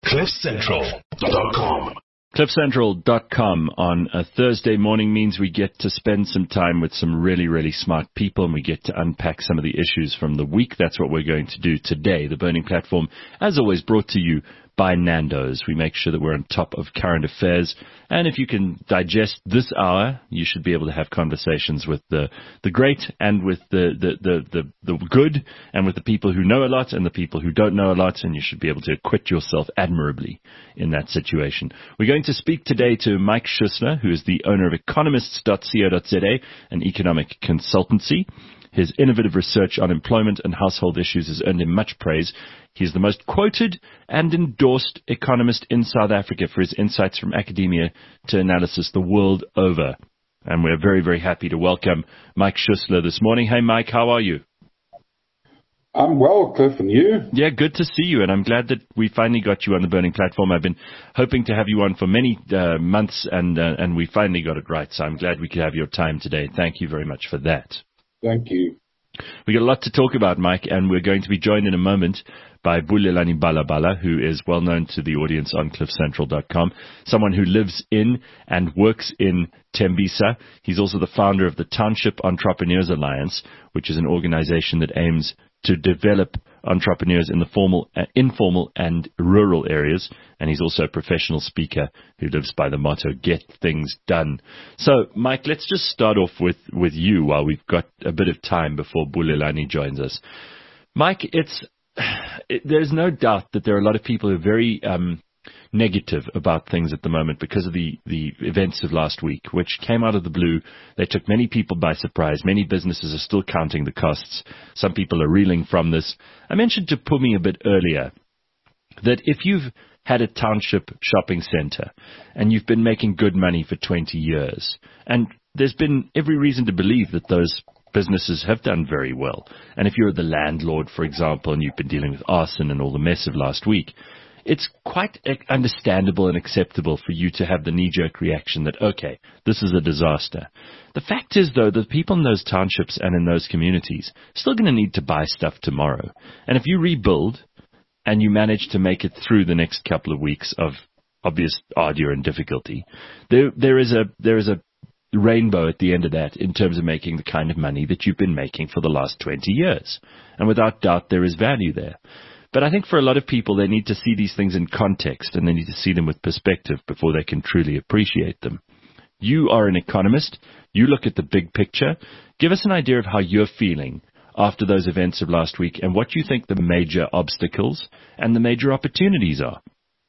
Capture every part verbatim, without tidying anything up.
cliff central dot com. cliff central dot com on a Thursday morning means we get to spend some time with some really, really smart people, and we get to unpack some of the issues from the week. That's what we're going to do today. The Burning Platform, as always, brought to you by Nando's. We make sure that we're on top of current affairs. And if you can digest this hour, you should be able to have conversations with the, the great and with the, the, the, the, the good, and with the people who know a lot and the people who don't know a lot, and you should be able to acquit yourself admirably in that situation. We're going to speak today to Mike Schuessler, who is the owner of economists dot co dot za, an economic consultancy. His innovative research on employment and household issues has earned him much praise. He's the most quoted and endorsed economist in South Africa for his insights from academia to analysis the world over. And we're very, very happy to welcome Mike Schuessler this morning. Hey, Mike, how are you? I'm well, Cliff, and you? Yeah, good to see you, and I'm glad that we finally got you on the Burning Platform. I've been hoping to have you on for many uh, months, and uh, and we finally got it right, so I'm glad we could have your time today. Thank you very much for that. Thank you. We got a lot to talk about, Mike, and we're going to be joined in a moment by Bulelani Balabala, who is well known to the audience on cliff central dot com, someone who lives in and works in Tembisa. He's also the founder of the Township Entrepreneurs Alliance, which is an organization that aims to develop entrepreneurs in the formal, uh, informal and rural areas. And he's also a professional speaker who lives by the motto, get things done. So, Mike, let's just start off with, with you while we've got a bit of time before Bulelani joins us. Mike, it's, it, there's no doubt that there are a lot of people who are very um, negative about things at the moment because of the, the events of last week, which came out of the blue. They took many people by surprise. Many businesses are still counting the costs. Some people are reeling from this. I mentioned to Pumi a bit earlier that if you've had a township shopping center and you've been making good money for twenty years, and there's been every reason to believe that those businesses have done very well. And if you're the landlord, for example, and you've been dealing with arson and all the mess of last week, it's quite understandable and acceptable for you to have the knee-jerk reaction that, okay, this is a disaster. The fact is, though, that people in those townships and in those communities are still going to need to buy stuff tomorrow. And if you rebuild and you manage to make it through the next couple of weeks of obvious ardor and difficulty, there there is a there is a rainbow at the end of that in terms of making the kind of money that you've been making for the last twenty years. And without doubt, there is value there. But I think for a lot of people, they need to see these things in context, and they need to see them with perspective before they can truly appreciate them. You are an economist. You look at the big picture. Give us an idea of how you're feeling after those events of last week and what you think the major obstacles and the major opportunities are.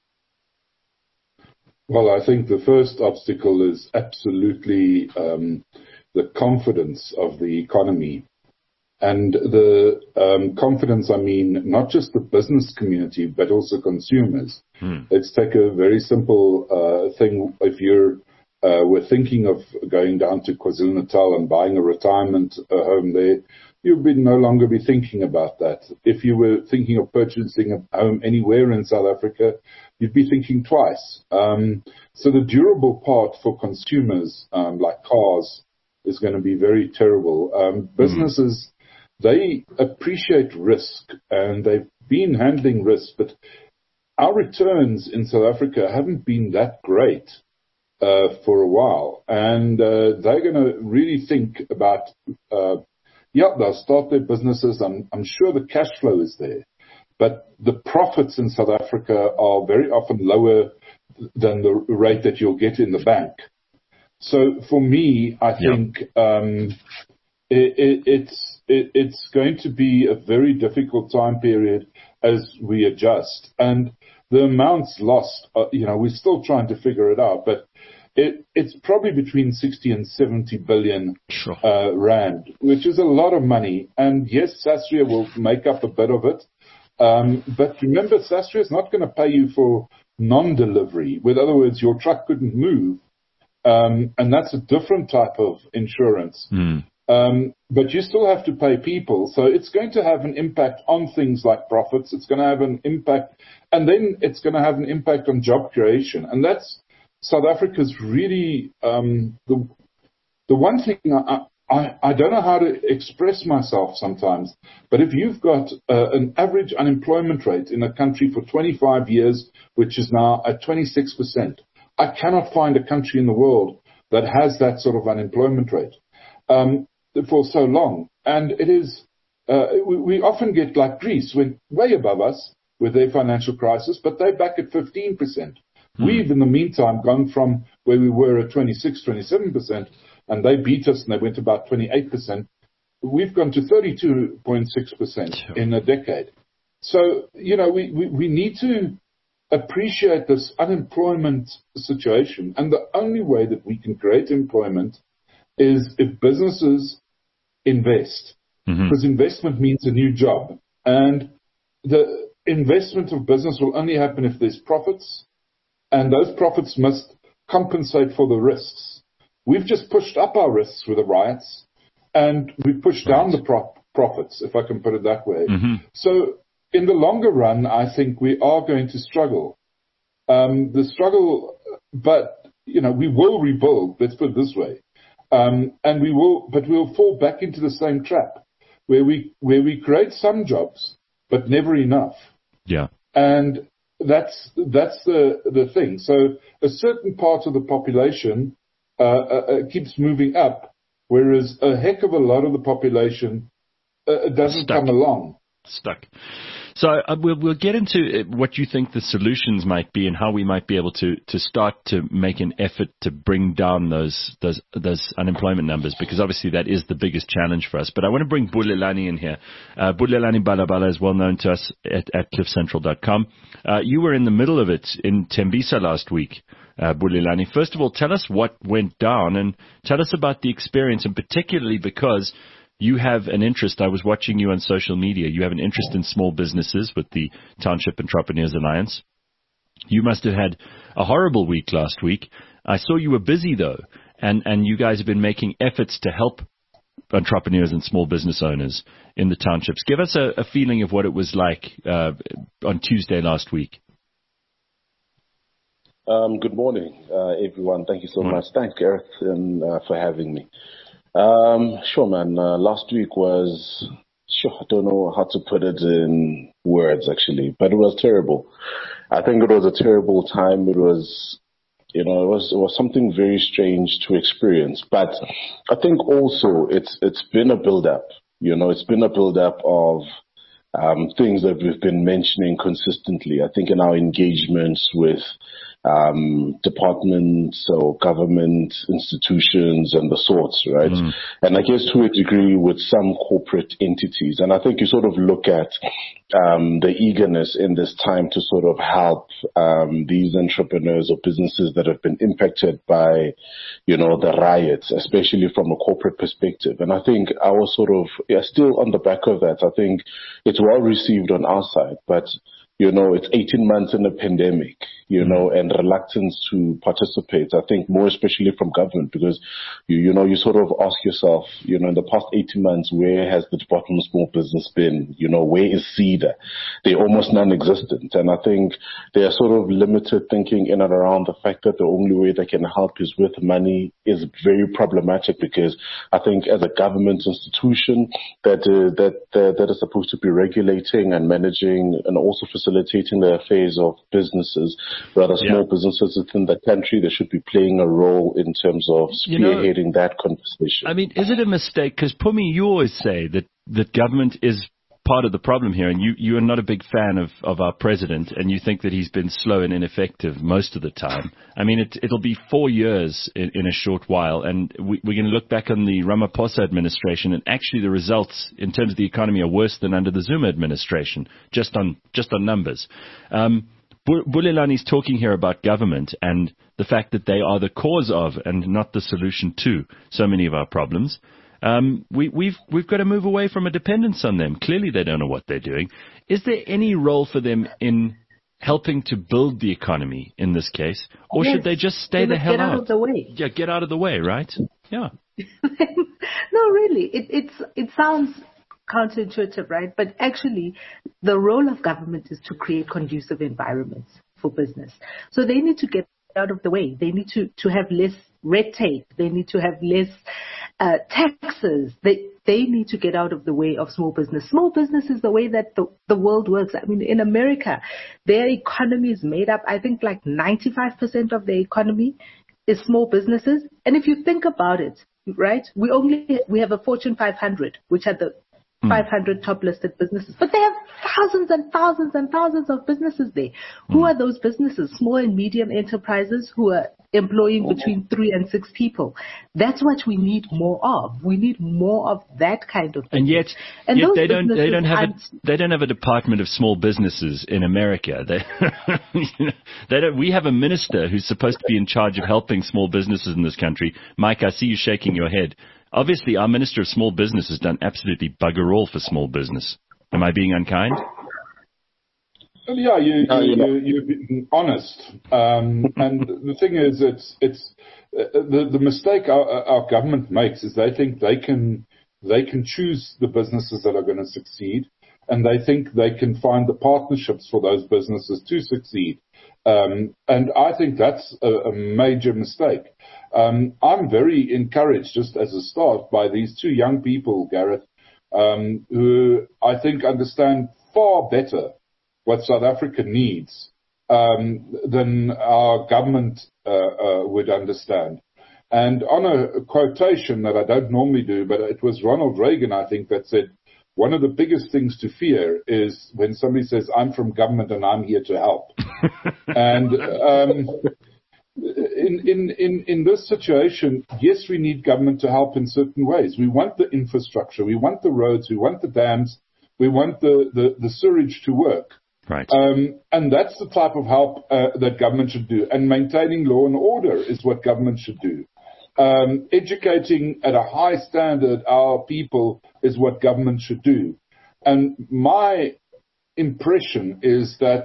Well, I think the first obstacle is absolutely um, the confidence of the economy. And the um, confidence, I mean, not just the business community, but also consumers. Hmm. Let's take a very simple uh, thing. If you're uh, we're thinking of going down to KwaZulu-Natal and buying a retirement uh, home there, you would no longer be thinking about that. If you were thinking of purchasing a home anywhere in South Africa, you'd be thinking twice. Um, so the durable part for consumers, um, like cars, is going to be very terrible. Um, businesses... Hmm. They appreciate risk, and they've been handling risk, but our returns in South Africa haven't been that great uh, for a while. And uh, they're going to really think about, uh, yeah, they'll start their businesses. I'm, I'm sure the cash flow is there, but the profits in South Africa are very often lower than the rate that you'll get in the bank. So for me, I think yeah. um, it, it, it's, It, it's going to be a very difficult time period as we adjust. And the amounts lost, uh, you know, we're still trying to figure it out, but it, it's probably between sixty and seventy billion sure. uh, rand, which is a lot of money. And yes, Sasria will make up a bit of it. Um, but remember, Sasria is not going to pay you for non-delivery. With other words, your truck couldn't move. Um, and that's a different type of insurance. Mm. Um, but you still have to pay people. So it's going to have an impact on things like profits. It's going to have an impact, and then it's going to have an impact on job creation. And that's South Africa's really, um, the, the one thing I, I, I don't know how to express myself sometimes, but if you've got uh, an average unemployment rate in a country for twenty-five years, which is now at twenty-six percent, I cannot find a country in the world that has that sort of unemployment rate um, for so long. And it is, uh, we, we often get like Greece, went way above us with their financial crisis, but they're back at fifteen percent. Hmm. We've, in the meantime, gone from where we were at twenty-six, twenty-seven percent, and they beat us and they went about twenty-eight percent. We've gone to thirty-two point six percent in a decade. So, you know, we, we, we need to appreciate this unemployment situation. And the only way that we can create employment is if businesses invest. Mm-hmm. Because investment means a new job. And the investment of business will only happen if there's profits. And those profits must compensate for the risks. We've just pushed up our risks with the riots, and we've pushed right. down the pro- profits, if I can put it that way. Mm-hmm. So in the longer run, I think we are going to struggle. Um, the struggle, but, you know, we will rebuild, let's put it this way. Um, and we will, but we'll fall back into the same trap where we, where we create some jobs, but never enough. Yeah. And that's, that's the, the thing. So a certain part of the population uh, uh, keeps moving up, whereas a heck of a lot of the population uh, doesn't Stuck. come along. Stuck. So uh, we'll, we'll get into what you think the solutions might be and how we might be able to, to start to make an effort to bring down those, those those unemployment numbers, because obviously that is the biggest challenge for us. But I want to bring Bulelani in here. Uh, Bulelani Balabala is well known to us at, at cliff central dot com. Uh, you were in the middle of it in Tembisa last week, uh, Bulelani. First of all, tell us what went down and tell us about the experience, and particularly because you have an interest. I was watching you on social media. You have an interest in small businesses with the Township Entrepreneurs Alliance. You must have had a horrible week last week. I saw you were busy, though, and, and you guys have been making efforts to help entrepreneurs and small business owners in the townships. Give us a, a feeling of what it was like uh, on Tuesday last week. Um, good morning, uh, everyone. Thank you so much. Thanks, Gareth, and, uh, for having me. Um, sure, man. Uh, last week was, sure, I don't know how to put it in words, actually, but it was terrible. I think it was a terrible time. It was, you know, it was, it was something very strange to experience. But I think also it's, it's been a build-up. You know, it's been a build-up of um, things that we've been mentioning consistently. I think in our engagements with um, departments or government institutions and the sorts, right? Mm. And I guess to a degree with some corporate entities. And I think you sort of look at um, the eagerness in this time to sort of help um, these entrepreneurs or businesses that have been impacted by, you know, the riots, especially from a corporate perspective. And I think I was sort of yeah, still on the back of that. I think it's well received on our side, but you know, it's eighteen months in a pandemic, you know, and reluctance to participate, I think more especially from government, because, you, you know, you sort of ask yourself, you know, in the past eighteen months, where has the Department of Small Business been? You know, where is CEDA? They're almost non-existent. And I think they are sort of limited thinking in and around the fact that the only way they can help is with money is very problematic, because I think as a government institution that, uh, that, that, that is supposed to be regulating and managing and also facilitating facilitating the affairs of businesses, rather small yeah. businesses within the country, they should be playing a role in terms of spearheading you know, that conversation. I mean, is it a mistake? Because, Pumi, you always say that, that government is part of the problem here, and you, you are not a big fan of, of our president, and you think that he's been slow and ineffective most of the time. I mean, it, it'll be four years in, in a short while, and we, we're going to look back on the Ramaphosa administration, and actually the results in terms of the economy are worse than under the Zuma administration, just on just on numbers. Um, Bulelani's talking here about government and the fact that they are the cause of and not the solution to so many of our problems. Um, we, we've we've got to move away from a dependence on them. Clearly, they don't know what they're doing. Is there any role for them in helping to build the economy in this case, or yes, should they just stay the hell get out? out of the way. Yeah, get out of the way, right? Yeah. No, really, it it's it sounds counterintuitive, right? But actually, the role of government is to create conducive environments for business. So they need to get out of the way. They need to to have less red tape. They need to have less uh, taxes. They they need to get out of the way of small business. Small business is the way that the, the world works. I mean, in America, their economy is made up, I think, like ninety-five percent of the economy is small businesses. And if you think about it, right, we only we have a Fortune five hundred, which are the five hundred top listed businesses, but they have thousands and thousands and thousands of businesses there. Mm. Who are those businesses? Small and medium enterprises who are employing between three and six people. That's what we need more of. We need more of that kind of business. And yet, and yet they don't they don't have a, they don't have a department of small businesses in America. They, you know, they don't. We have a minister who's supposed to be in charge of helping small businesses in this country. Mike, I see you shaking your head. Obviously, our Minister of Small Business has done absolutely bugger all for small business. Am I being unkind? Well, yeah, you, you, you, you're being honest. Um, and the thing is, it's it's uh, the the mistake our, our government makes is they think they can they can choose the businesses that are going to succeed, and they think they can find the partnerships for those businesses to succeed. Um, and I think that's a, a major mistake. Um, I'm very encouraged, just as a start, by these two young people, Gareth, um, who I think understand far better what South Africa needs um, than our government uh, uh, would understand. And on a quotation that I don't normally do, but it was Ronald Reagan, I think, that said, one of the biggest things to fear is when somebody says, I'm from government and I'm here to help. and um, in, in, in, in this situation, yes, we need government to help in certain ways. We want the infrastructure. We want the roads. We want the dams. We want the, the, the sewage to work. Right. Um, and that's the type of help uh, that government should do. And maintaining law and order is what government should do. Um, educating at a high standard our people is what government should do. And my impression is that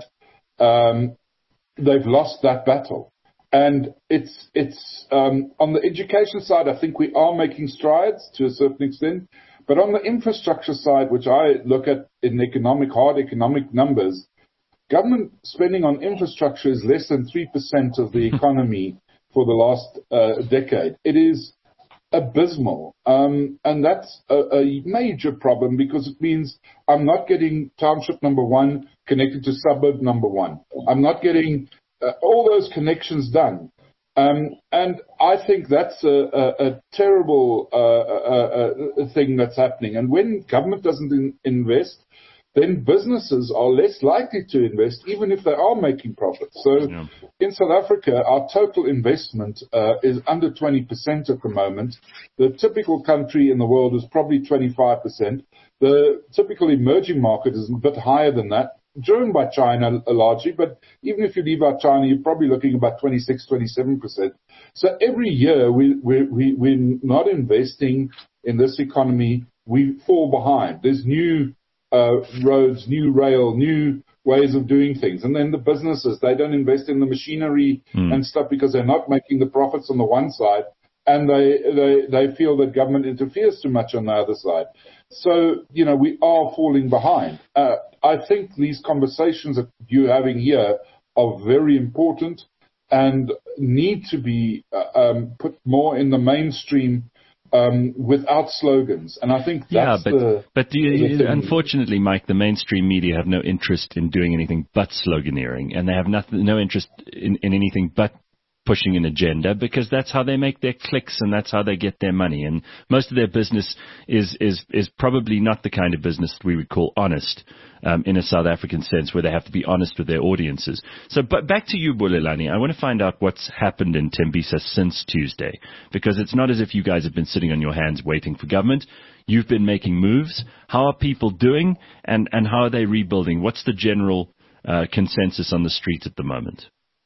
um, they've lost that battle. And it's it's um, on the education side, I think we are making strides to a certain extent. But on the infrastructure side, which I look at in economic, hard economic numbers, government spending on infrastructure is less than three percent of the economy for the last uh, decade. It is abysmal. Um, and that's a, a major problem because it means I'm not getting township number one connected to suburb number one. I'm not getting uh, all those connections done. Um, and I think that's a, a, a terrible uh, uh, uh, thing that's happening. And when government doesn't in, invest, then businesses are less likely to invest, even if they are making profits. So yeah. In South Africa, our total investment uh, is under twenty percent at the moment. The typical country in the world is probably twenty-five percent. The typical emerging market is a bit higher than that, driven by China largely, but even if you leave out China, you're probably looking about twenty-six, twenty-seven percent. So every year we, we, we, we're not investing in this economy, we fall behind. There's new uh, roads, new rail, new ways of doing things. And then the businesses, they don't invest in the machinery mm. and stuff because they're not making the profits on the one side, and they, they, they feel that government interferes too much on the other side. So, you know, we are falling behind. Uh, I think these conversations that you're having here are very important and need to be uh, um, put more in the mainstream um, without slogans. And I think that's yeah, but, the but do you, the unfortunately, Mike, the mainstream media have no interest in doing anything but sloganeering, and they have nothing, no interest in, in anything but pushing an agenda, because that's how they make their clicks and that's how they get their money. And most of their business is is is probably not the kind of business that we would call honest um, in a South African sense, where they have to be honest with their audiences. So, but back to you, Bulelani. I want to find out what's happened in Tembisa since Tuesday, because it's not as if you guys have been sitting on your hands waiting for government. You've been making moves. How are people doing, and and how are they rebuilding? What's the general uh, consensus on the street at the moment?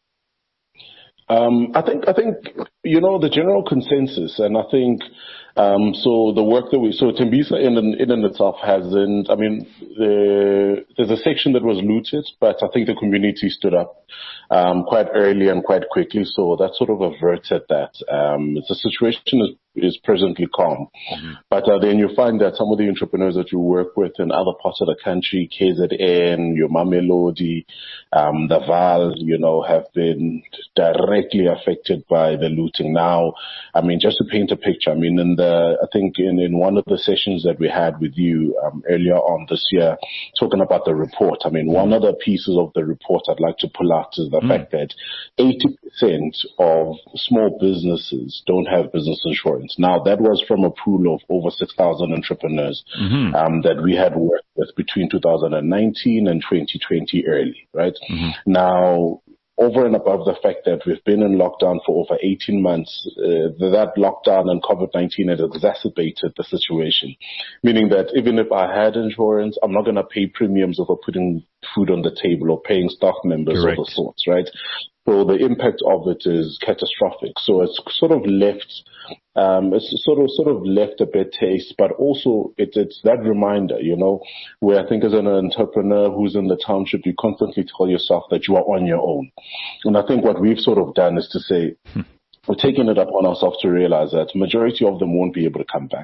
Um, I think, I think, you know, the general consensus, and I think, um, so the work that we, so Tembisa in, in in itself hasn't, I mean, the, there's a section that was looted, but I think the community stood up, um, quite early and quite quickly. So that sort of averted that. Um, the situation is, is presently calm. Mm-hmm. But uh, then you find that some of the entrepreneurs that you work with in other parts of the country, K Z N, your Mamelodi, um, the Vaal, you know, have been directly affected by the looting. Now, I mean, just to paint a picture, I mean, in the, I think in, in one of the sessions that we had with you um, earlier on this year, talking about the report, I mean, mm. one of the pieces of the report I'd like to pull out is the mm. fact that eighty percent of small businesses don't have business insurance. Now, that was from a pool of over six thousand entrepreneurs mm-hmm. um, that we had worked with between two thousand nineteen and twenty twenty early, right? Mm-hmm. Now, over and above the fact that we've been in lockdown for over eighteen months, uh, that lockdown and COVID nineteen has exacerbated the situation, meaning that even if I had insurance, I'm not going to pay premiums over putting food on the table or paying staff members Correct. Of the sorts, right? So the impact of it is catastrophic. So it's sort of left, um, it's sort of, sort of left a bad taste, but also it, it's that reminder, you know, where I think as an entrepreneur who's in the township, you constantly tell yourself that you are on your own. And I think what we've sort of done is to say, hmm. we're taking it upon ourselves to realize that majority of them won't be able to come back.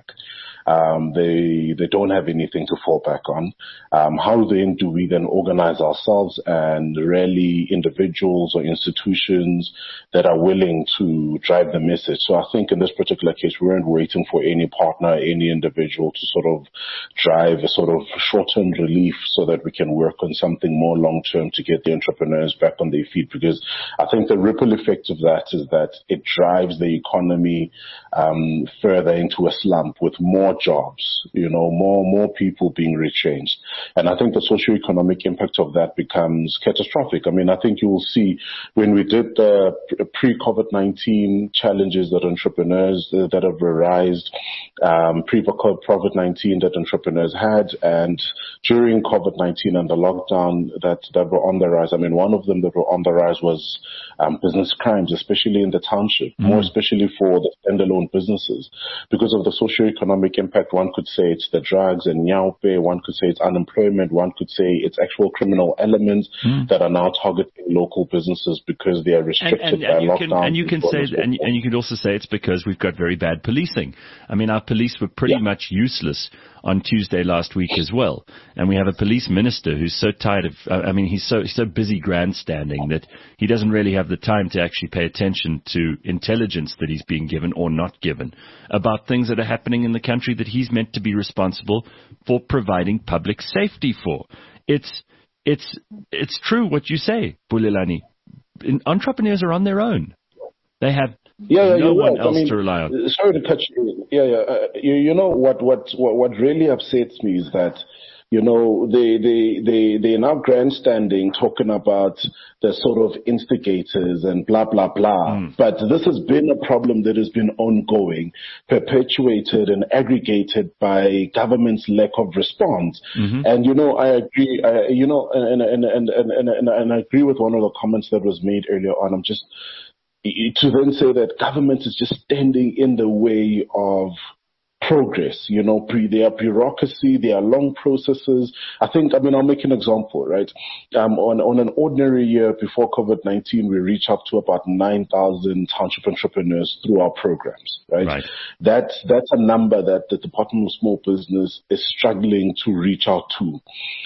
Um, they they don't have anything to fall back on. Um, how then do we then organize ourselves and rally individuals or institutions that are willing to drive the message? So I think in this particular case, we weren't waiting for any partner, any individual to sort of drive a sort of short-term relief so that we can work on something more long-term to get the entrepreneurs back on their feet. Because I think the ripple effect of that is that it drives the economy um, further into a slump with more jobs, you know, more more people being retrenched. And I think the socioeconomic impact of that becomes catastrophic. I mean, I think you will see when we did the pre-COVID nineteen challenges that entrepreneurs uh, that have arisen, um, pre-COVID nineteen that entrepreneurs had, and during COVID nineteen and the lockdown that, that were on the rise. I mean, one of them that were on the rise was um, business crimes, especially in the township, mm. more especially for the standalone businesses. Because of the socioeconomic impact, one could say it's the drugs and nyaupe, one could say it's unemployment, one could say it's actual criminal elements mm. that are now targeting local businesses because they are restricted and, and, by and lockdown. Can, and you can say, and, and you could also say it's because we've got very bad policing. I mean, our police were pretty yeah. much useless on Tuesday last week as well. And we have a police minister who's so tired of, I mean, he's so, so busy grandstanding that he doesn't really have the time to actually pay attention to intelligence that he's being given or not given about things that are happening in the country that he's meant to be responsible for providing public safety for. It's, it's, it's true what you say, Bulelani. Entrepreneurs are on their own. They have Yeah, no one right. else I mean, to rely on. Sorry to cut you. Yeah, yeah. Uh, you, you know what, what, what, what really upsets me is that, you know, they, they, they, they're now grandstanding talking about the sort of instigators and blah, blah, blah. Mm. But this has been a problem that has been ongoing, perpetuated and aggregated by government's lack of response. Mm-hmm. And, you know, I agree, I, you know, and, and, and, and, and, and, and I agree with one of the comments that was made earlier on. I'm just, to then say that government is just standing in the way of progress, you know, pre, there are bureaucracy, there are long processes. I think, I mean, I'll make an example, right? Um, on, on an ordinary year before COVID nineteen, we reach up to about nine thousand township entrepreneurs through our programs, right? right. That, that's a number that the Department of Small Business is struggling to reach out to.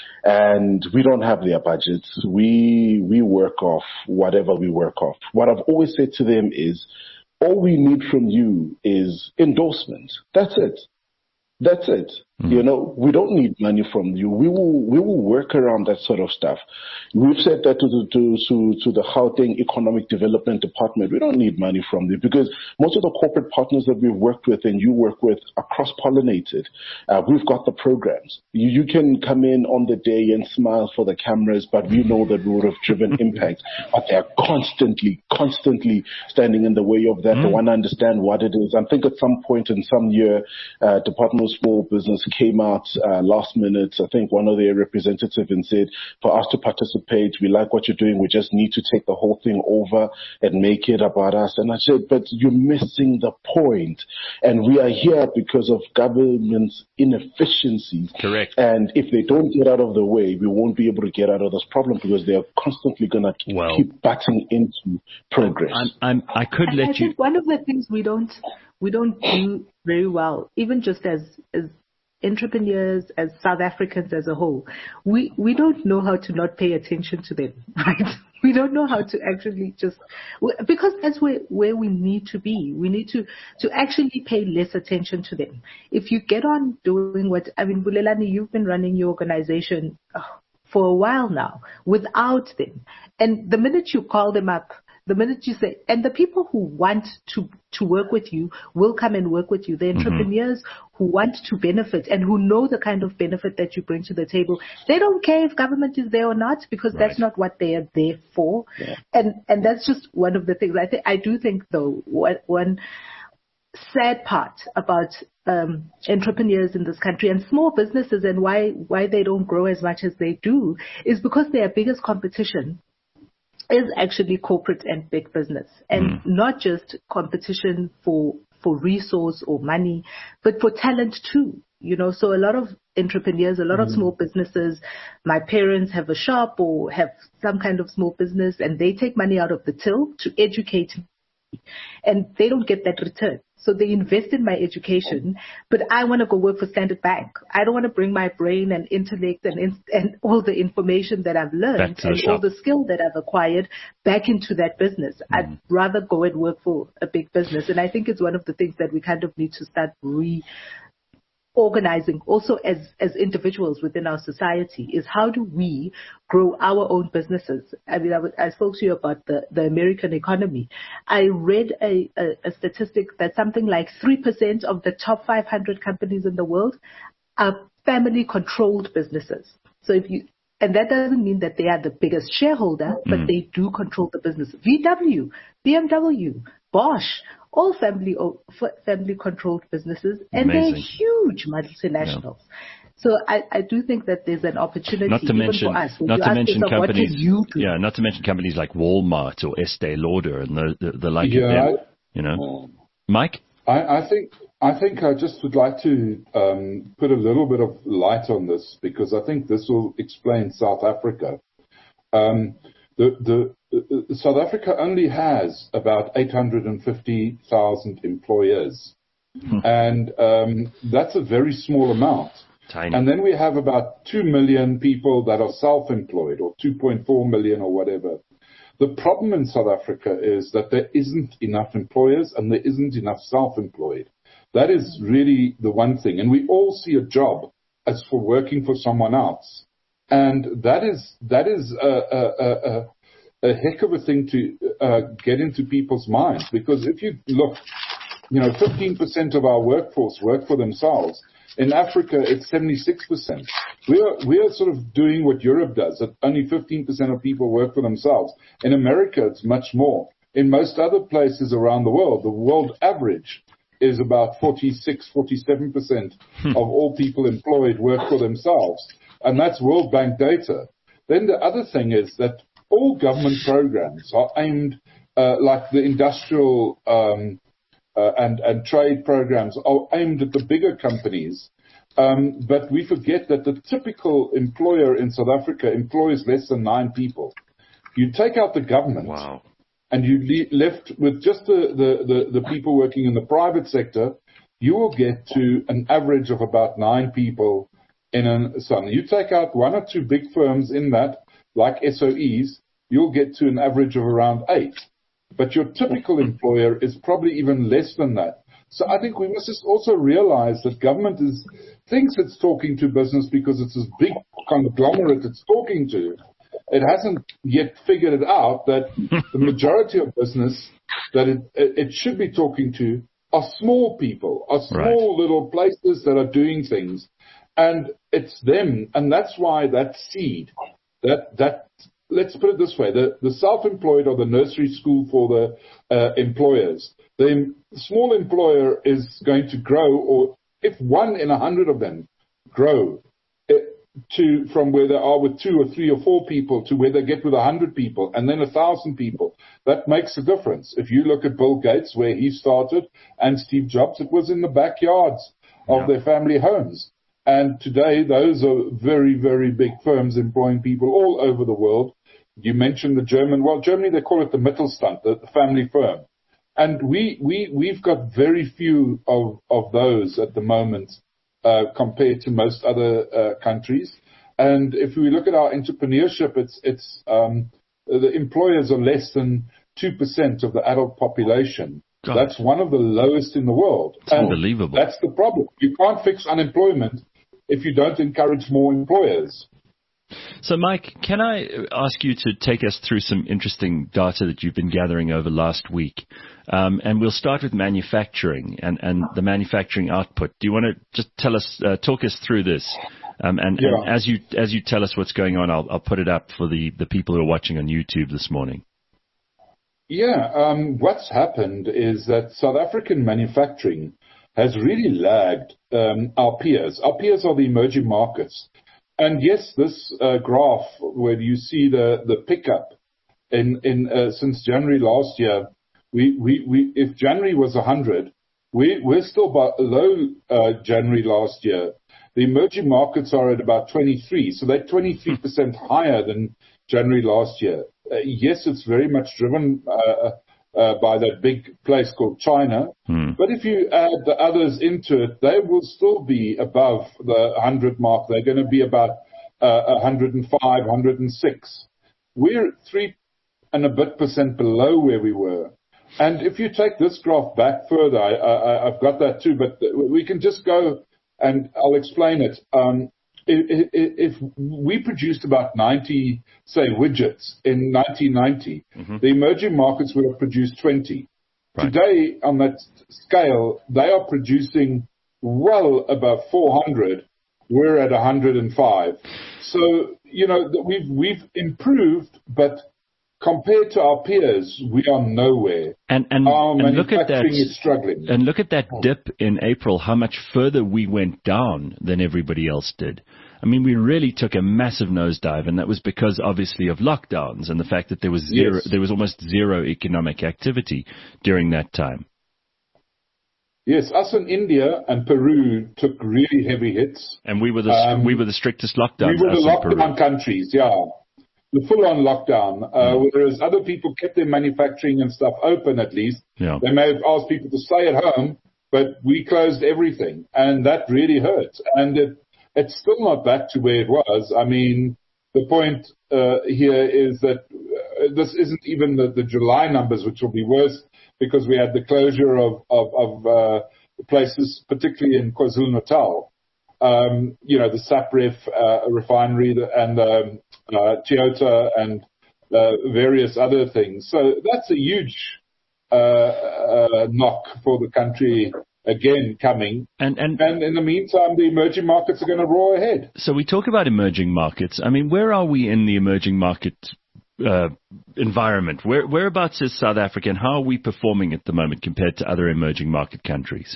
And we don't have their budgets. We, we work off whatever we work off. What I've always said to them is, all we need from you is endorsement. That's it. That's it. Mm. You know, we don't need money from you. We will, we will work around that sort of stuff. We've said that to the, to, to, to the Gauteng Economic Development Department. We don't need money from you because most of the corporate partners that we've worked with and you work with are cross-pollinated. Uh, we've got the programs. You, you can come in on the day and smile for the cameras, but we know that we would have driven impact. But they're constantly, constantly standing in the way of that. Mm. They want to understand what it is. I think at some point in some year, uh, Department of Small Business came out uh, last minute. I think one of their representatives and said, for us to participate, we like what you're doing. We just need to take the whole thing over and make it about us. And I said, but you're missing the point. And we are here because of government's inefficiencies. Correct. And if they don't get out of the way, we won't be able to get out of this problem because they are constantly going to well, keep butting into progress. I'm, I'm, I could let I you. Think one of the things we don't we don't do very well, even just as as entrepreneurs, as South Africans as a whole, we, we don't know how to not pay attention to them, right? We don't know how to actually just, because that's where, where we need to be. We need to, to actually pay less attention to them. If you get on doing what, I mean, Bulelani, you've been running your organization oh, for a while now without them. And the minute you call them up, the minute you say, and the people who want to, to work with you will come and work with you. The entrepreneurs mm-hmm. who want to benefit and who know the kind of benefit that you bring to the table, they don't care if government is there or not, because right. that's not what they are there for. Yeah. And, and that's just one of the things. I think, I do think though, what, one sad part about um, entrepreneurs in this country and small businesses and why, why they don't grow as much as they do is because their biggest competition is actually corporate and big business, and mm. not just competition for for resource or money, but for talent too. You know, so a lot of entrepreneurs, a lot mm. of small businesses, my parents have a shop or have some kind of small business, and they take money out of the till to educate me, and they don't get that return. So they invest in my education, but I want to go work for Standard Bank. I don't want to bring my brain and intellect and in, and all the information that I've learned and shop. all the skill that I've acquired back into that business. Mm. I'd rather go and work for a big business. And I think it's one of the things that we kind of need to start re organizing also as, as individuals within our society is how do we grow our own businesses? I mean, I, w- I spoke to you about the, the American economy. I read a, a, a statistic that something like three percent of the top five hundred companies in the world are family controlled businesses. So if you, and that doesn't mean that they are the biggest shareholder, mm. but they do control the business. V W, B M W, Bosch, all family family controlled businesses, and Amazing. They're huge multinationals. Yeah. So I, I do think that there's an opportunity not to even mention, for us. not to mention yourself, companies, you do? yeah, not to mention companies like Walmart or Estee Lauder and the the, the like yeah, of them. I, You know, Mike. I, I think I think I just would like to um, put a little bit of light on this because I think this will explain South Africa. Um, the the Uh, South Africa only has about eight hundred fifty thousand employers, hmm. and um, that's a very small amount. Tiny. And then we have about two million people that are self-employed, or two point four million or whatever. The problem in South Africa is that there isn't enough employers and there isn't enough self-employed. That is really the one thing. And we all see a job as for working for someone else. And that is, that is a, a, a, a a heck of a thing to uh, get into people's minds, because if you look, you know, fifteen percent of our workforce work for themselves. In Africa, it's seventy-six percent. We are, we are sort of doing what Europe does, that only fifteen percent of people work for themselves. In America, it's much more. In most other places around the world, the world average is about forty-six, forty-seven percent of all people employed work for themselves. And that's World Bank data. Then the other thing is that all government programs are aimed, uh, like the industrial um, uh, and, and trade programs are aimed at the bigger companies. Um, but we forget that the typical employer in South Africa employs less than nine people. You take out the government wow. and you le- left with just the, the, the, the people working in the private sector, you will get to an average of about nine people in a son. You take out one or two big firms in that, like S O Es, you'll get to an average of around eight. But your typical employer is probably even less than that. So I think we must just also realize that government is thinks it's talking to business because it's this big conglomerate it's talking to. It hasn't yet figured it out that the majority of business that it, it should be talking to are small people, are small right. little places that are doing things. And it's them. And that's why that seed, that, that, let's put it this way, the, the self-employed are the nursery school for the uh, employers. The small employer is going to grow, or if one in a hundred of them grow it, to from where they are with two or three or four people to where they get with a hundred people and then a thousand people, that makes a difference. If you look at Bill Gates, where he started, and Steve Jobs, it was in the backyards of yeah. their family homes. And today, those are very, very big firms employing people all over the world. You mentioned the German, well, Germany, they call it the Mittelstand, the, the family firm. And we, we, we've got very few of, of those at the moment uh, compared to most other uh, countries. And if we look at our entrepreneurship, it's it's um, the employers are less than two percent of the adult population. God. That's one of the lowest in the world. It's unbelievable. That's the problem. You can't fix unemployment if you don't encourage more employers. So, Mike, can I ask you to take us through some interesting data that you've been gathering over last week? Um, and we'll start with manufacturing and, and the manufacturing output. Do you want to just tell us, uh, talk us through this? Um, and, yeah. and as you as you tell us what's going on, I'll, I'll put it up for the, the people who are watching on YouTube this morning. Yeah, um, what's happened is that South African manufacturing has really lagged um, our peers. Our peers are the emerging markets. And yes, this uh, graph where you see the, the pickup in, in uh, since January last year, we, we, we if January was one hundred, we, we're still below uh, January last year. The emerging markets are at about twenty-three, so they're twenty-three percent higher than January last year. Uh, yes, it's very much driven uh, uh, by that big place called China. Hmm. But if you add the others into it, they will still be above the one hundred mark. They're going to be about uh, one hundred five, one hundred six. We're three and a bit percent below where we were. And if you take this graph back further, I, I, I've got that too, but we can just go and I'll explain it. Um, if, if we produced about ninety, say, widgets in nineteen ninety, mm-hmm. the emerging markets would have produced twenty. Right. Today, on that scale, they are producing well above four hundred. We're at one hundred five. So, you know, we've we've improved, but compared to our peers, we are nowhere. And, and, our and look at that, is struggling. And look at that dip in April, how much further we went down than everybody else did. I mean, we really took a massive nosedive, and that was because, obviously, of lockdowns and the fact that there was zero, yes. there was almost zero economic activity during that time. Yes, us in India and Peru took really heavy hits. And we were the um, we were the strictest lockdowns. We were the lockdown countries, yeah. The full-on lockdown, uh, mm. whereas other people kept their manufacturing and stuff open at least. Yeah. They may have asked people to stay at home, but we closed everything, and that really hurt. And it, it's still not back to where it was. I mean, the point uh, here is that uh, this isn't even the, the July numbers, which will be worse because we had the closure of, of, of uh, places, particularly in KwaZulu-Natal. Um, you know, the Sapref uh, refinery and um, uh, Toyota and uh, various other things. So that's a huge uh, uh, knock for the country again coming. And, and, and in the meantime, the emerging markets are going to roar ahead. So we talk about emerging markets. I mean, where are we in the emerging market uh, environment? Where, whereabouts is South Africa, and how are we performing at the moment compared to other emerging market countries?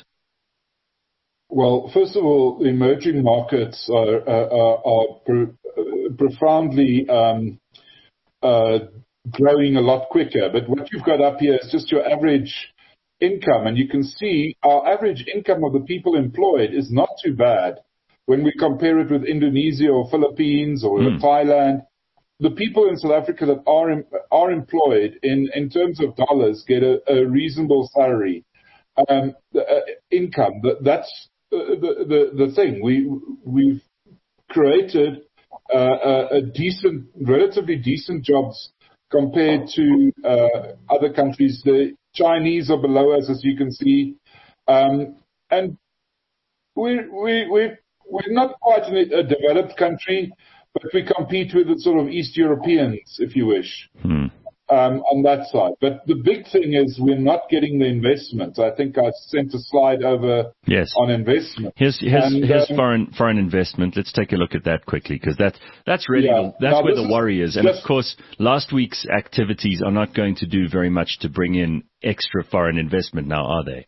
Well, first of all, the emerging markets are, are, are pro- profoundly um, uh, growing a lot quicker. But what you've got up here is just your average income. And you can see our average income of the people employed is not too bad. When we compare it with Indonesia or Philippines or mm. Thailand, the people in South Africa that are are employed in, in terms of dollars get a, a reasonable salary. Um, the, uh, income, that's The, the the thing. We we've created uh, a, a decent, relatively decent jobs compared to uh, other countries. The Chinese are below us, as you can see, um, and we we we we're not quite a developed country, but we compete with the sort of East Europeans, if you wish. Hmm. Um, on that side. But the big thing is we're not getting the investment. I think I sent a slide over yes. on investment. Here's, here's, and, here's um, foreign foreign investment. Let's take a look at that quickly, because that, that's really yeah. the, that's now, where the worry is. And, of course, last week's activities are not going to do very much to bring in extra foreign investment now, are they?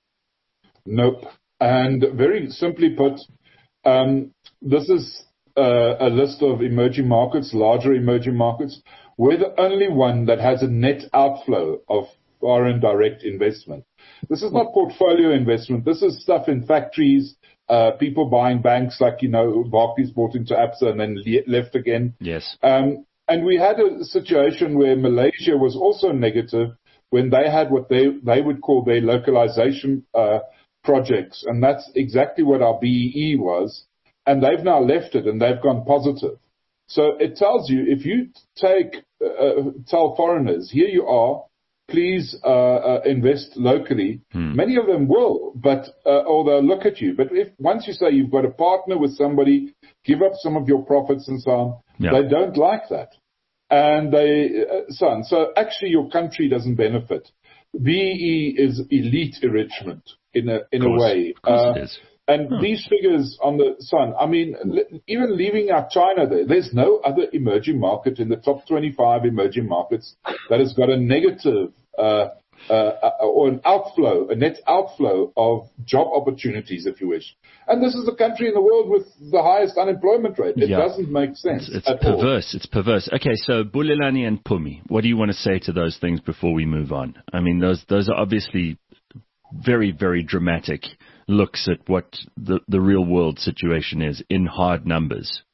Nope. And very simply put, um, this is uh, a list of emerging markets, larger emerging markets. We're the only one that has a net outflow of foreign direct investment. This is not portfolio investment. This is stuff in factories, uh, people buying banks like, you know, Barclays bought into Absa and then le- left again. Yes. Um, and we had a situation where Malaysia was also negative when they had what they, they would call their localization uh, projects, and that's exactly what our B E E was, and they've now left it and they've gone positive. So it tells you, if you take, uh, tell foreigners, here you are, please uh, uh, invest locally, hmm. many of them will, but uh, or they'll look at you. But if once you say you've got a partner with somebody, give up some of your profits and so on, yeah. they don't like that. And they, uh, so on. So actually your country doesn't benefit. B E E is elite enrichment in a, in course, a way. Of course uh, it is. And oh. these figures on the sun, I mean, even leaving out China there, there's no other emerging market in the top twenty-five emerging markets that has got a negative uh, uh, or an outflow, a net outflow of job opportunities, if you wish. And this is the country in the world with the highest unemployment rate. It yeah. doesn't make sense. It's, it's at perverse. all. It's perverse. Okay, so Bulelani and Phumi, what do you want to say to those things before we move on? I mean, those those are obviously very, very dramatic looks at what the, the real world situation is in hard numbers.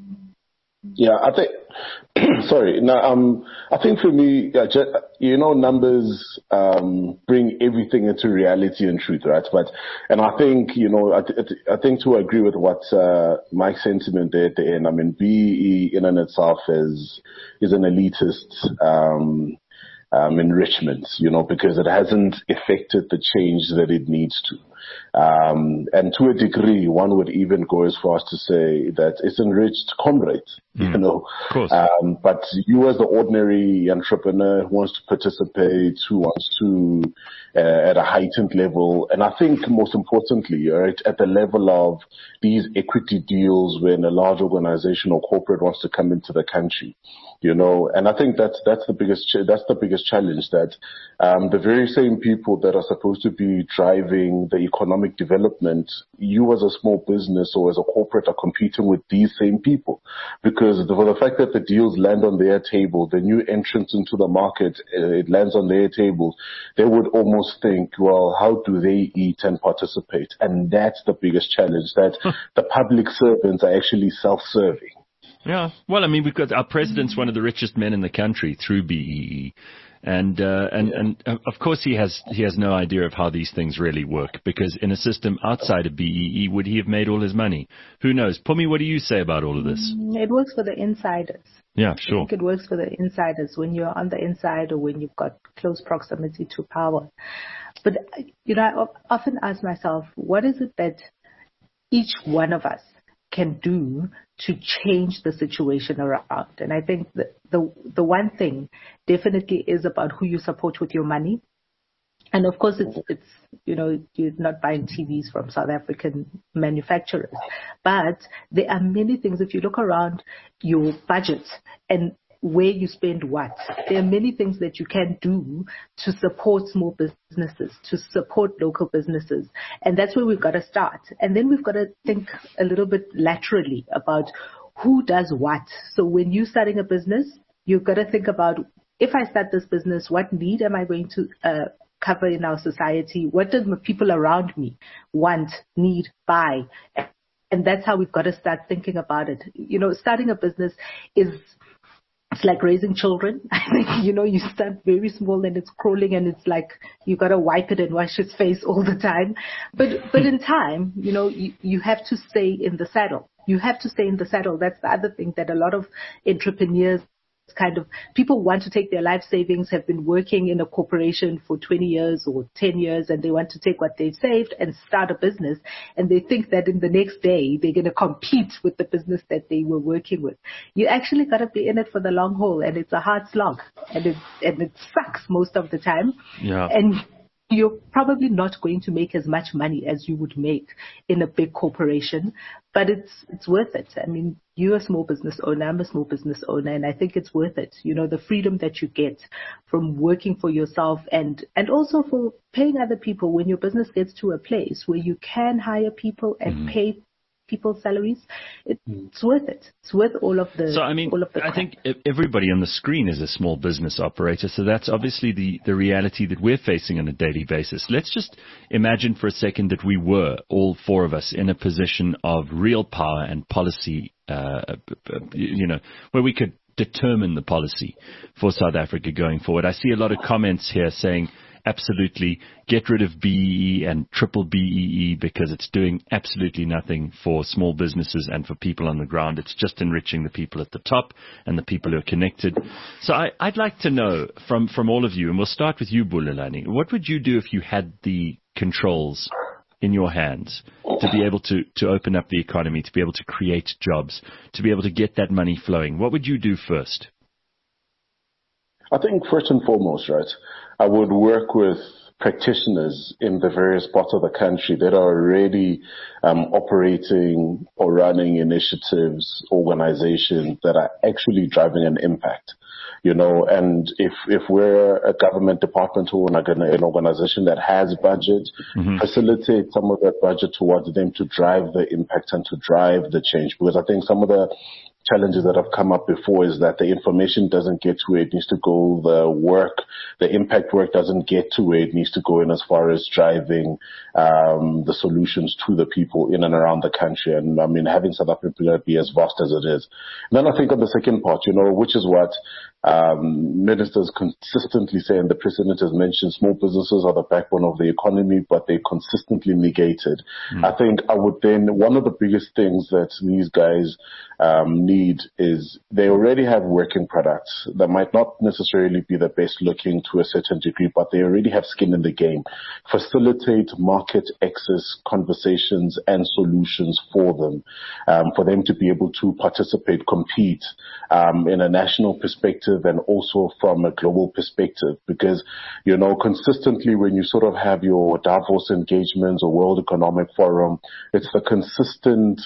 Yeah, I think, sorry, now, um, I think for me, yeah, just, you know, numbers um, bring everything into reality and truth, right? But, and I think, you know, I, th- I think to agree with what uh, Mike's sentiment there at the end, I mean, B E E in and itself is, is an elitist um Um, enrichment, you know, because it hasn't effected the change that it needs to. Um, and to a degree, one would even go as far as to say that it's enriched comrades, mm. you know. Of course. Um, but you as the ordinary entrepreneur who wants to participate, who wants to, uh, at a heightened level, and I think most importantly, right, at the level of these equity deals when a large organization or corporate wants to come into the country, you know, and I think that's, that's the biggest, ch- that's the biggest challenge, that, um, the very same people that are supposed to be driving the economic development, you as a small business or as a corporate are competing with these same people, because the, for the fact that the deals land on their table, the new entrants into the market, uh, it lands on their tables, they would almost think, well, how do they eat and participate? And that's the biggest challenge, that the public servants are actually self-serving. Yeah, well, I mean, we've got our president's one of the richest men in the country through B E E, and uh, and yeah. and uh, of course he has he has no idea of how these things really work, because in a system outside of B E E, would he have made all his money? Who knows? Phumi, what do you say about all of this? It works for the insiders. Yeah, sure. I think it works for the insiders when you're on the inside or when you've got close proximity to power. But you know, I often ask myself, what is it that each one of us can do to change the situation around? And I think that the the one thing definitely is about who you support with your money. And of course, it's, it's you know, you're not buying T Vs from South African manufacturers. But there are many things, if you look around your budget and where you spend what, there are many things that you can do to support small businesses, to support local businesses. And that's where we've got to start. And then we've got to think a little bit laterally about who does what. So when you're starting a business, you've got to think about, if I start this business, what need am I going to uh, cover in our society? What do the people around me want, need, buy? And that's how we've got to start thinking about it. You know, starting a business is, it's like raising children. I think, you know, you start very small and it's crawling and it's like you got to wipe it and wash its face all the time. But but in time, you know, you, you have to stay in the saddle. You have to stay in the saddle. That's the other thing that a lot of entrepreneurs kind of, people want to take their life savings, have been working in a corporation for twenty years or ten years, and they want to take what they've saved and start a business. And they think that in the next day, they're going to compete with the business that they were working with. You actually got to be in it for the long haul, and it's a hard slog, and it, and it sucks most of the time. Yeah. And you're probably not going to make as much money as you would make in a big corporation, but it's it's worth it. I mean, you're a small business owner, I'm a small business owner, and I think it's worth it. You know, the freedom that you get from working for yourself and, and also for paying other people when your business gets to a place where you can hire people and mm-hmm. pay people's salaries, it's mm. worth it. It's worth all of the. So I mean, all of the I think everybody on the screen is a small business operator. So that's obviously the the reality that we're facing on a daily basis. Let's just imagine for a second that we were, all four of us, in a position of real power and policy. Uh, you know, where we could determine the policy for South Africa going forward. I see a lot of comments here saying, absolutely get rid of B E E and triple B E E because it's doing absolutely nothing for small businesses and for people on the ground. It's just enriching the people at the top and the people who are connected. So I, I'd like to know from, from all of you, and we'll start with you, Bulelani, what would you do if you had the controls in your hands to be able to, to open up the economy, to be able to create jobs, to be able to get that money flowing? What would you do first? I think first and foremost, right, I would work with practitioners in the various parts of the country that are already um, operating or running initiatives, organizations that are actually driving an impact. You know, and if, if we're a government department or an organization that has budget, mm-hmm. facilitate some of that budget towards them to drive the impact and to drive the change. Because I think some of the challenges that have come up before is that the information doesn't get to where it needs to go. The work, the impact work doesn't get to where it needs to go in as far as driving um, the solutions to the people in and around the country. And I mean, having South Africa be as vast as it is. And then I think on the second part, you know, which is what um, ministers consistently say, and the president has mentioned, small businesses are the backbone of the economy, but they consistently negated. Mm. I think I would then, one of the biggest things that these guys um, need is they already have working products that might not necessarily be the best looking to a certain degree, but they already have skin in the game. Facilitate market access conversations and solutions for them, um, for them to be able to participate, compete um, in a national perspective and also from a global perspective. Because, you know, consistently when you sort of have your Davos engagements or World Economic Forum, it's the consistent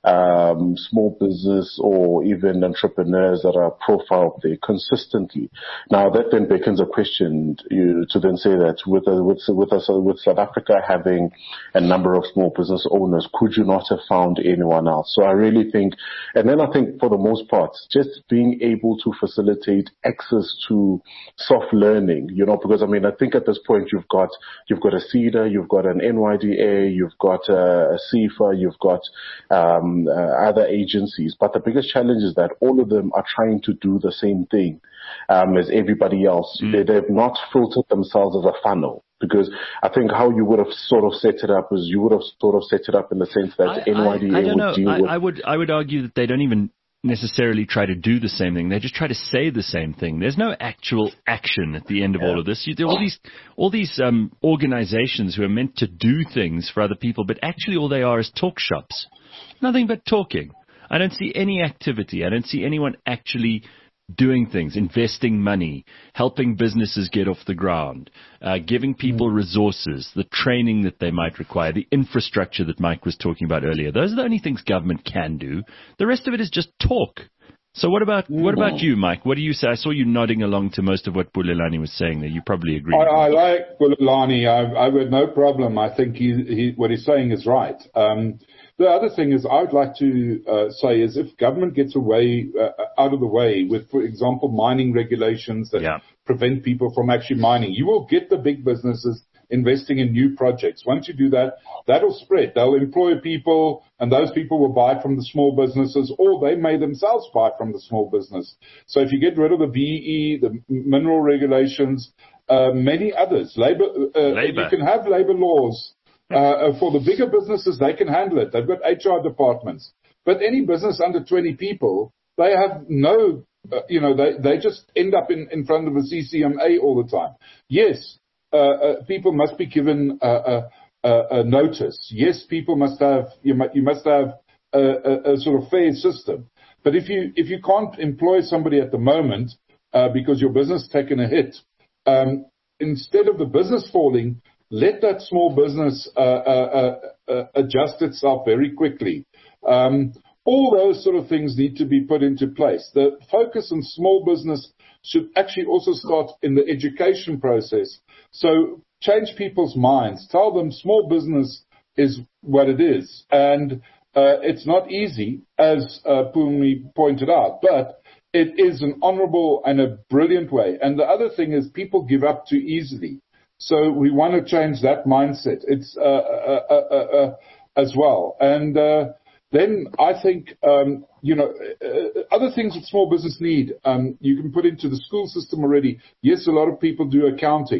um, small business or even entrepreneurs that are profiled there consistently. Now that then beckons a question you, to then say that with uh, with with, us, with South Africa having a number of small business owners, could you not have found anyone else? So I really think, and then I think for the most part, just being able to facilitate access to soft learning, you know, because I mean I think at this point you've got you've got a CEDA, you've got an N Y D A, you've got a, a CIFA, you've got um, uh, other agencies, but the biggest challenge is that all of them are trying to do the same thing um, as everybody else. Mm. They, they've not filtered themselves as a funnel. Because I think how you would have sort of set it up is you would have sort of set it up in the sense that I, N Y D A I, I don't would know. deal I, with. I would I would argue that they don't even necessarily try to do the same thing. They just try to say the same thing. There's no actual action at the end of yeah. all of this. You, there are all these all these um, organizations who are meant to do things for other people, but actually all they are is talk shops. Nothing but talking. I don't see any activity. I don't see anyone actually doing things, investing money, helping businesses get off the ground, uh, giving people resources, the training that they might require, the infrastructure that Mike was talking about earlier. Those are the only things government can do. The rest of it is just talk. So what about what about you, Mike? What do you say? I saw you nodding along to most of what Bulelani was saying there. You probably agree. I, I like Bulelani. I've, I've had no problem. I think he, he, what he's saying is right. Um, The other thing is I would like to uh, say is if government gets away uh, out of the way with, for example, mining regulations that yeah. prevent people from actually mining, you will get the big businesses investing in new projects. Once you do that, that'll spread. They'll employ people, and those people will buy from the small businesses, or they may themselves buy from the small business. So if you get rid of the B E E, the mineral regulations, uh, many others, labor, uh, labor. You can have labor laws. Uh, for the bigger businesses, they can handle it. They've got H R departments. But any business under twenty people, they have no, uh, you know, they, they just end up in, in front of a C C M A all the time. Yes, uh, uh, people must be given a, a, a, a notice. Yes, people must have, you, mu- you must have a, a, a sort of fair system. But if you, if you can't employ somebody at the moment, uh, because your business has taken a hit, um, instead of the business falling, let that small business uh, uh, uh, adjust itself very quickly. Um, all those sort of things need to be put into place. The focus on small business should actually also start in the education process. So change people's minds. Tell them small business is what it is. And uh, it's not easy, as uh, Pumi pointed out, but it is an honorable and a brilliant way. And the other thing is people give up too easily. So we want to change that mindset. It's uh, uh, uh, uh, uh, as well. And uh, then I think, um, you know, uh, other things that small business need, um, you can put into the school system already. Yes, a lot of people do accounting,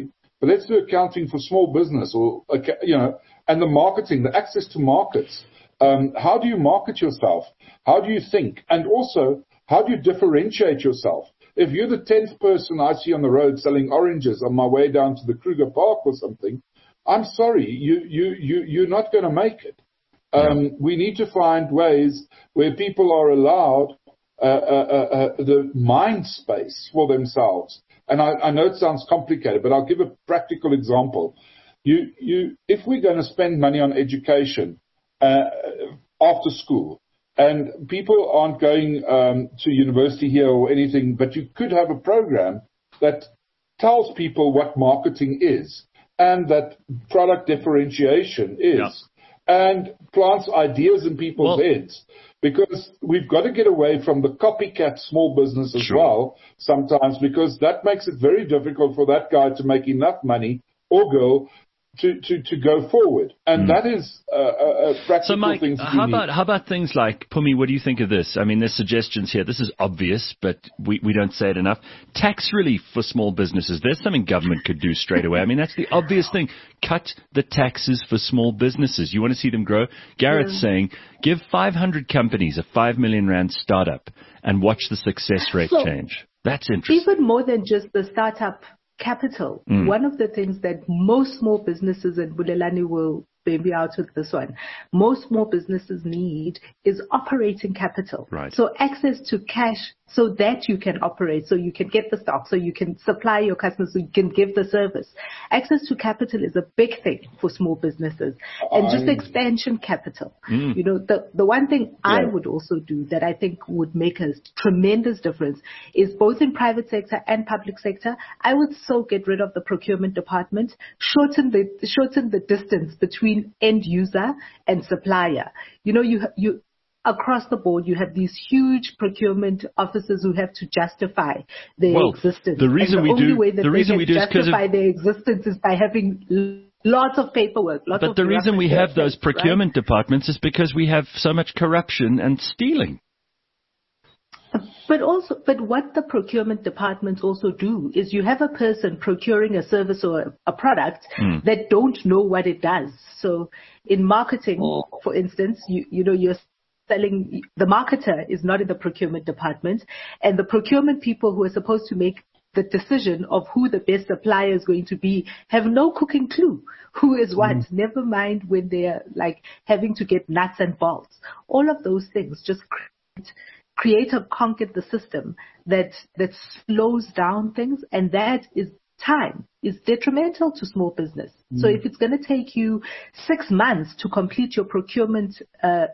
but let's do accounting for small business, or, you know, and the marketing, the access to markets. Um, how do you market yourself? How do you think? And also, how do you differentiate yourself? If you're the tenth person I see on the road selling oranges on my way down to the Kruger Park or something, I'm sorry, you, you, you, you're not going to make it. Um, yeah. We need to find ways where people are allowed uh, uh, uh, the mind space for themselves. And I, I know it sounds complicated, but I'll give a practical example. You, you, if we're going to spend money on education uh, after school, and people aren't going um, to university here or anything, but you could have a program that tells people what marketing is and that product differentiation is, yeah. and plants ideas in people's well, heads. Because we've got to get away from the copycat small business as sure. well sometimes, because that makes it very difficult for that guy to make enough money or girl to, to, to go forward. And mm. that is uh, a practical so Mike, things how need. about how about things like, Pumi, what do you think of this? I mean, there's suggestions here. This is obvious, but we, we don't say it enough. Tax relief for small businesses. There's something government could do straight away. I mean, that's the obvious thing. Cut the taxes for small businesses. You want to see them grow? Garrett's yeah. saying, give five hundred companies a five million rand startup and watch the success rate so, change. That's interesting. Even more than just the startup capital. Mm. One of the things that most small businesses, and Bulelani will maybe out with this one, most small businesses need is operating capital. Right. So access to cash so that you can operate, so you can get the stock, so you can supply your customers, so you can give the service. Access to capital is a big thing for small businesses, and just expansion capital. Mm. You know, the, the one thing yeah. I would also do that I think would make a tremendous difference is both in private sector and public sector, I would so get rid of the procurement department, shorten the, shorten the distance between end user and supplier. You know, you, you, across the board, you have these huge procurement officers who have to justify their well, existence. The reason and the we only do, way that the they reason can we do justify is their existence is by having lots of paperwork. Lots but of the reason we have those procurement right? departments is because we have so much corruption and stealing. But also, but what the procurement departments also do is you have a person procuring a service or a, a product mm. that don't know what it does. So in marketing, oh. for instance, you, you know, you're selling, the marketer is not in the procurement department, and the procurement people who are supposed to make the decision of who the best supplier is going to be have no cooking clue who is what. Mm. Never mind when they're like having to get nuts and bolts. All of those things just create create or conquer the system that that slows down things, and that is time is detrimental to small business. Mm. So if it's going to take you six months to complete your procurement uh,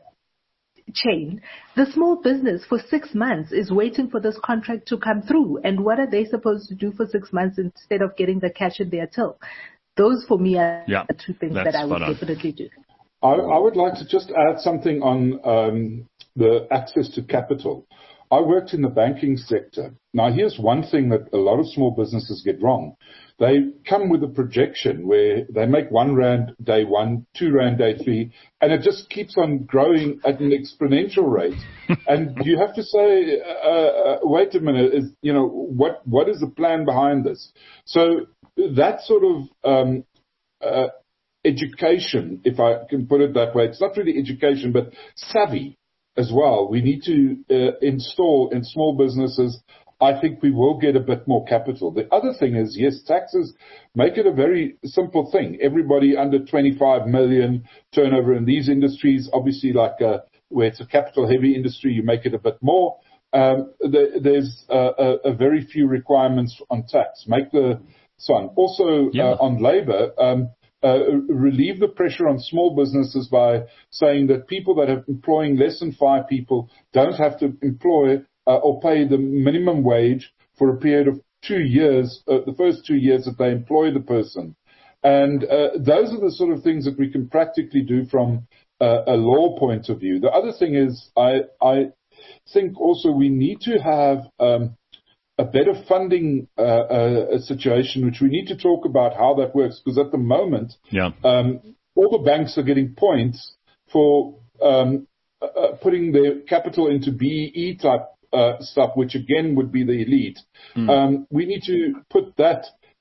chain, the small business for six months is waiting for this contract to come through. And what are they supposed to do for six months instead of getting the cash in their till? Those for me are yeah, the two things that I would on. definitely do. I, I would like to just add something on um, the access to capital. I worked in the banking sector. Now, here's one thing that a lot of small businesses get wrong. They come with a projection where they make one rand day one, two rand day three, and it just keeps on growing at an exponential rate. And you have to say, uh, uh, wait a minute, is, you know, what what is the plan behind this? So that sort of um, uh, education, if I can put it that way, it's not really education, but savvy as well. We need to uh, install in small businesses. I think we will get a bit more capital. The other thing is, yes, taxes make it a very simple thing. Everybody under twenty-five million turnover in these industries, obviously like uh, where it's a capital heavy industry, you make it a bit more. Um, the, there's uh, a, a very few requirements on tax. Make the son. Also yeah. uh, on labor, um, Uh, relieve the pressure on small businesses by saying that people that are employing less than five people don't have to employ uh, or pay the minimum wage for a period of two years, uh, the first two years that they employ the person. And uh, those are the sort of things that we can practically do from uh, a law point of view. The other thing is I, I think also we need to have um, a better funding uh, uh, situation, which we need to talk about how that works, because at the moment, yeah. um, all the banks are getting points for um, uh, putting their capital into B E E type uh, stuff, which again would be the elite. Mm. Um, we need to put that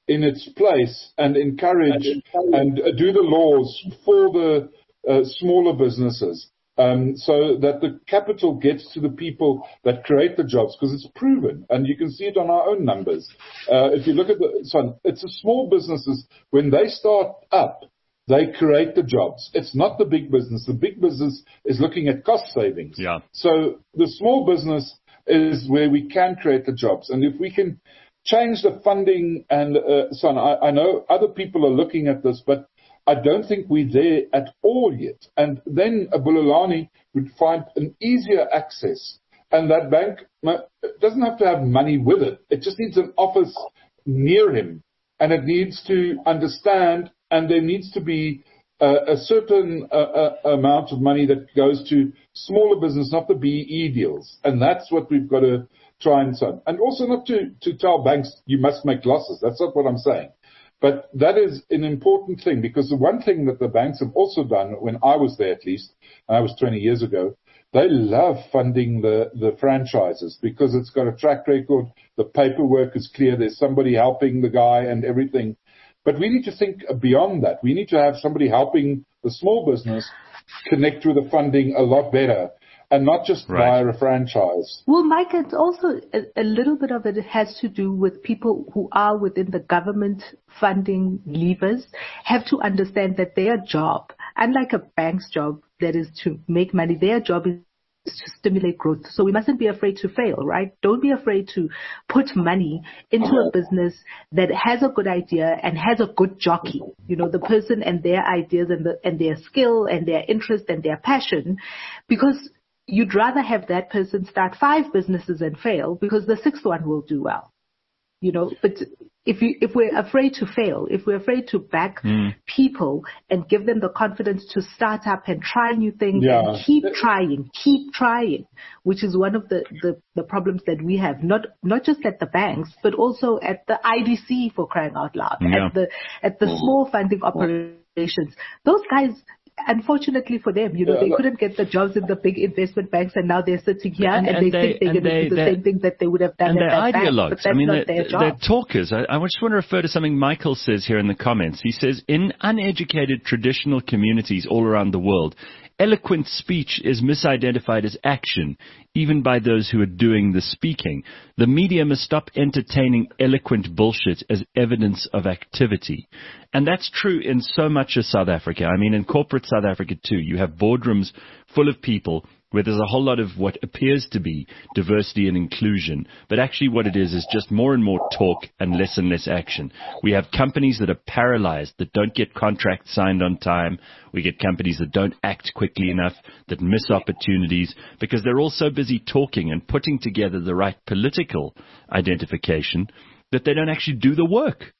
in its place and encourage and uh, do the laws for the uh, smaller businesses, um, so that the capital gets to the people that create the jobs, because it's proven, and you can see it on our own numbers. Uh, if you look at the, so it's the small businesses, when they start up, they create the jobs. It's not the big business. The big business is looking at cost savings. Yeah. So the small business is where we can create the jobs. And if we can change the funding and uh, so on, I, I know other people are looking at this, but I don't think we're there at all yet. And then a Bulelani would find an easier access. And that bank doesn't have to have money with it. It just needs an office near him. And it needs to understand, and there needs to be uh, a certain uh, uh, amount of money that goes to smaller business, not the B E E deals. And that's what we've got to try and so. And also not to, to tell banks you must make losses. That's not what I'm saying. But that is an important thing, because the one thing that the banks have also done, when I was there at least, and I was twenty years ago, they love funding the, the franchises because it's got a track record. The paperwork is clear. There's somebody helping the guy and everything. But we need to think beyond that. We need to have somebody helping the small business connect with the funding a lot better, and not just Right. via a franchise. Well, Mike, it's also a, a little bit of it has to do with people who are within the government funding levers have to understand that their job, unlike a bank's job that is to make money, their job is to stimulate growth. So we mustn't be afraid to fail, right? Don't be afraid to put money into a business that has a good idea and has a good jockey. You know, the person and their ideas and the, and their skill and their interest and their passion, because you'd rather have that person start five businesses and fail because the sixth one will do well. You know, but if you, if we're afraid to fail, if we're afraid to back mm. people and give them the confidence to start up and try new things yeah. and keep trying, keep trying, which is one of the, the, the problems that we have, not, not just at the banks, but also at the I D C, for crying out loud, yeah. at the, at the mm. small funding operations. Those guys, unfortunately for them, you know, they couldn't get the jobs in the big investment banks, and now they're sitting here and, and, and they, they think they're going to do the same thing that they would have done and at they're that bank, ideologues. but that's I mean, not they're, their job. They're talkers. I, I just want to refer to something Michael says here in the comments. He says, in uneducated traditional communities all around the world, eloquent speech is misidentified as action, even by those who are doing the speaking. The media must stop entertaining eloquent bullshit as evidence of activity. And that's true in so much of South Africa. I mean, in corporate South Africa too, you have boardrooms full of people where there's a whole lot of what appears to be diversity and inclusion. But actually what it is is just more and more talk and less and less action. We have companies that are paralyzed, that don't get contracts signed on time. We get companies that don't act quickly enough, that miss opportunities because they're all so busy talking and putting together the right political identification that they don't actually do the work.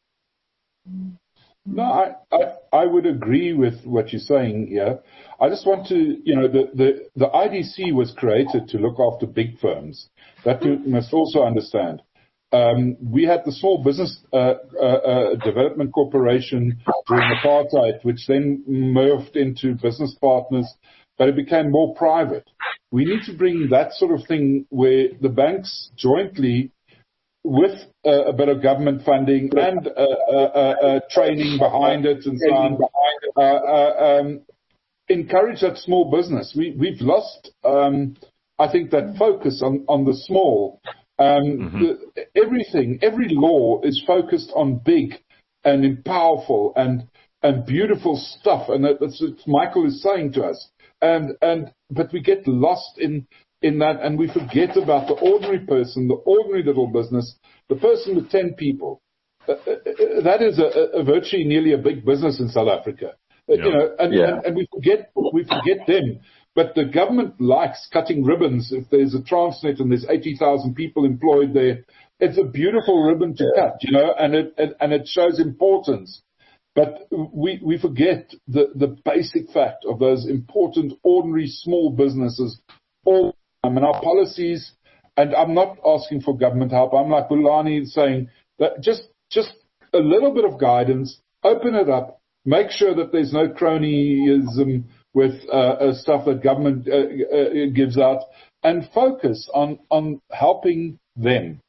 No, I, I, I would agree with what you're saying here. I just want to, you know, the, the, the I D C was created to look after big firms. That you must also understand. Um, we had the Small Business uh, uh, uh, Development Corporation during apartheid, which then morphed into business partners, but it became more private. We need to bring that sort of thing where the banks jointly, with uh, a bit of government funding and uh, uh, uh, uh, training behind it and so on, uh, uh, um, encourage that small business. We, we've lost, um, I think, that focus on, on the small. Um, mm-hmm. the, everything, every law is focused on big and powerful and and beautiful stuff, and that's what Michael is saying to us. And and but we get lost in. in that, and we forget about the ordinary person, the ordinary little business, the person with ten people. Uh, uh, that is a, a virtually nearly a big business in South Africa. Uh, yeah. You know, and, Yeah. and, and we forget we forget them. But the government likes cutting ribbons. If there's a Transnet and there's eighty thousand people employed there, it's a beautiful ribbon to Yeah. cut, you know, and it and, and it shows importance. But we, we forget the, the basic fact of those important, ordinary, small businesses all. I mean, our policies, and I'm not asking for government help. I'm like Bulelani saying that just just a little bit of guidance, open it up, make sure that there's no cronyism with uh, uh, stuff that government uh, uh, gives out, and focus on, on helping them.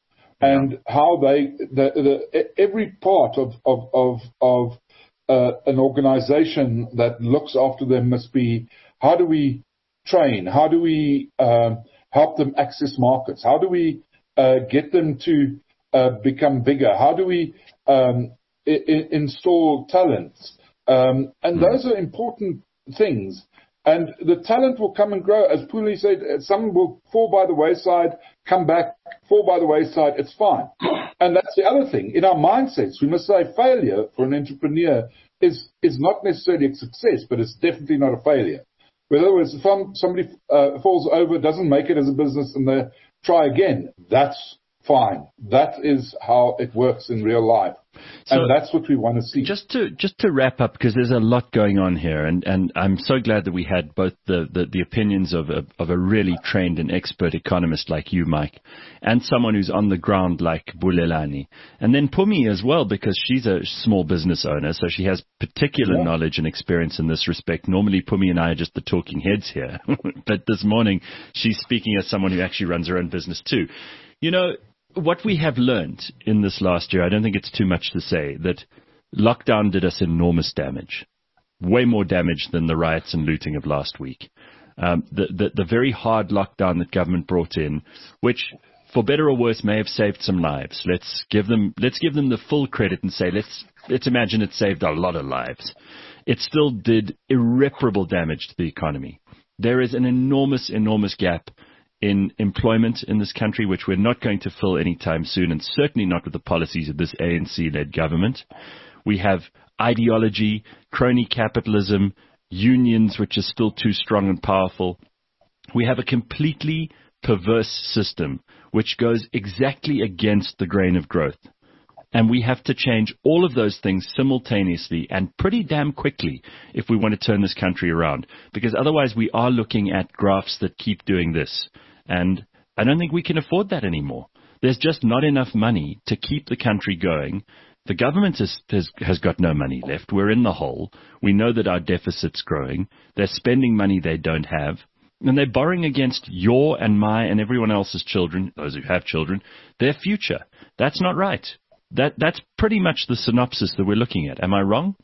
and yeah. how they, the, the, every part of, of, of, of uh, an organization that looks after them must be, how do we train? How do we um, help them access markets? How do we uh, get them to uh, become bigger? How do we um, I- install talents? Um, and mm. those are important things. And the talent will come and grow. As Puli said, some will fall by the wayside, come back, fall by the wayside. It's fine. And that's the other thing. In our mindsets, we must say failure for an entrepreneur is, is not necessarily a success, but it's definitely not a failure. In other words, if somebody uh, falls over, doesn't make it as a business, and they try again, that's fine. That is how it works in real life. So and that's what we want to see. Just to just to wrap up, because there's a lot going on here, and, and I'm so glad that we had both the, the, the opinions of a, of a really trained and expert economist like you, Mike, and someone who's on the ground like Bulelani. And then Pumi as well, because she's a small business owner, so she has particular yeah. knowledge and experience in this respect. Normally, Pumi and I are just the talking heads here. But this morning, she's speaking as someone who actually runs her own business too. You know, what we have learned in this last year, I don't think it's too much to say, that lockdown did us enormous damage, way more damage than the riots and looting of last week. Um, the, the, the very hard lockdown that government brought in, which, for better or worse, may have saved some lives. Let's give them, let's give them the full credit and say, let's, let's imagine it saved a lot of lives. It still did irreparable damage to the economy. There is an enormous, enormous gap in employment in this country, which we're not going to fill anytime soon, and certainly not with the policies of this A N C-led government. We have ideology, crony capitalism, unions, which are still too strong and powerful. We have a completely perverse system, which goes exactly against the grain of growth. And we have to change all of those things simultaneously and pretty damn quickly if we want to turn this country around. Because otherwise we are looking at graphs that keep doing this. And I don't think we can afford that anymore. There's just not enough money to keep the country going. The government has, has, has got no money left. We're in the hole. We know that our deficit's growing. They're spending money they don't have. And they're borrowing against your and my and everyone else's children, those who have children, their future. That's not right. That That's pretty much the synopsis that we're looking at. Am I wrong?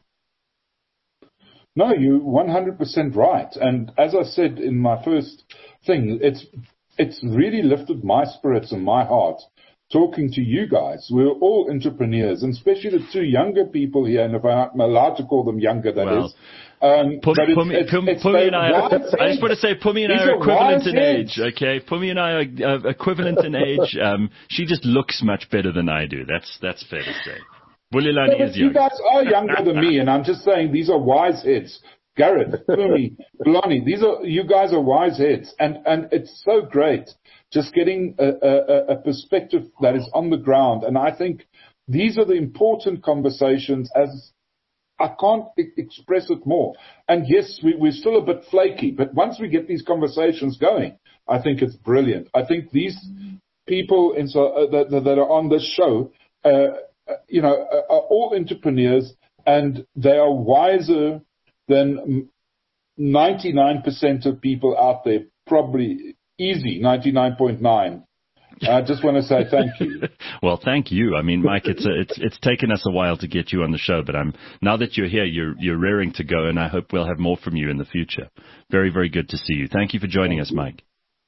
No, you're one hundred percent right. And as I said in my first thing, it's it's really lifted my spirits and my heart talking to you guys. We're all entrepreneurs, and especially the two younger people here, and if I'm allowed to call them younger, that well, is. Um, Pumi, it's, Pumi, it's, Pumi, it's Pumi and I, are, I just want to say Pumi and I are equivalent in age, okay? Pumi and I are uh, equivalent in age. Um, she just looks much better than I do. That's that's fair to say. Bulelani yeah, is you young. guys are younger than me, and I'm just saying these are wise heads. Gareth, Pumi, Bulelani, these are, you guys are wise heads, and, and it's so great just getting a, a, a perspective that is on the ground. And I think these are the important conversations, as I can't e- express it more. And yes, we, we're still a bit flaky, but once we get these conversations going, I think it's brilliant. I think these people in so, uh, that, that are on this show, uh, you know, are all entrepreneurs, and they are wiser than ninety-nine percent of people out there, probably easy, ninety-nine point nine. I just want to say thank you. Well, thank you. I mean, Mike, it's a, it's it's taken us a while to get you on the show, but I'm now that you're here, you're you're raring to go, and I hope we'll have more from you in the future. Very, very good to see you. Thank you for joining thank us, you. Mike.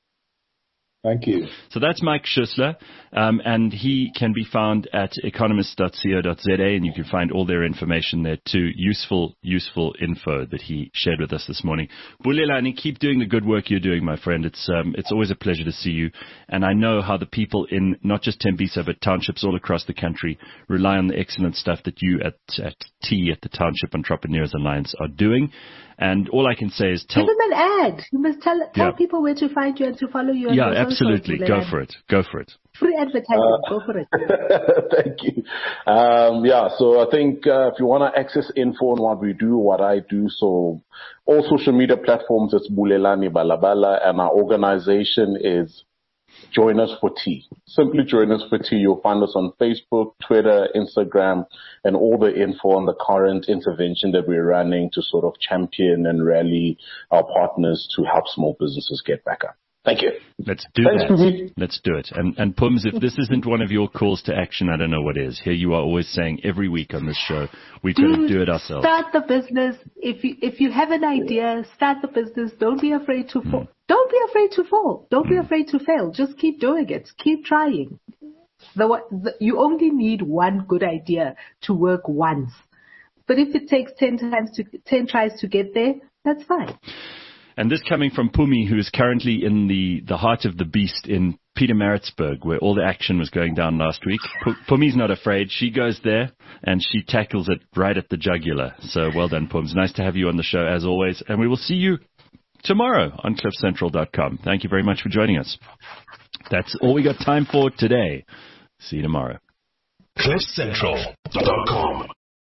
Thank you. So that's Mike Schuessler, um, and he can be found at economist dot co dot za, and you can find all their information there too. Useful, useful info that he shared with us this morning. Bulelani, keep doing the good work you're doing, my friend. It's um, it's always a pleasure to see you, and I know how the people in not just Tembisa but townships all across the country rely on the excellent stuff that you at at T at the Township Entrepreneurs Alliance are doing. And all I can say is tell... Give them an ad. You must tell tell yeah. people where to find you and to follow you. Yeah, absolutely. Go for it. Go for it. Free advertising. Uh, Go for it. Thank you. Um, yeah, so I think uh, if you want to access info on what we do, what I do, so all social media platforms, it's Bulelani Balabala, and our organization is Join Us for Tea. Simply Join Us for Tea. You'll find us on Facebook, Twitter, Instagram, and all the info on the current intervention that we're running to sort of champion and rally our partners to help small businesses get back up. Thank you. Let's do Thanks, that. Pumi. Let's do it. And, and Pums, if this isn't one of your calls to action, I don't know what is. Here you are always saying every week on this show, we've got to do it ourselves. Start the business. If you, if you have an idea, start the business. Don't be afraid to fall. Mm. Don't be afraid to fall. Don't mm. be afraid to fail. Just keep doing it. Keep trying. The, the, you only need one good idea to work once. But if it takes ten times to, ten tries to get there, that's fine. And this coming from Pumi, who is currently in the, the heart of the beast in Pietermaritzburg, where all the action was going down last week. P- Pumi's not afraid. She goes there, and she tackles it right at the jugular. So well done, Pums. Nice to have you on the show, as always. And we will see you tomorrow on cliff central dot com. Thank you very much for joining us. That's all we got time for today. See you tomorrow. cliff central dot com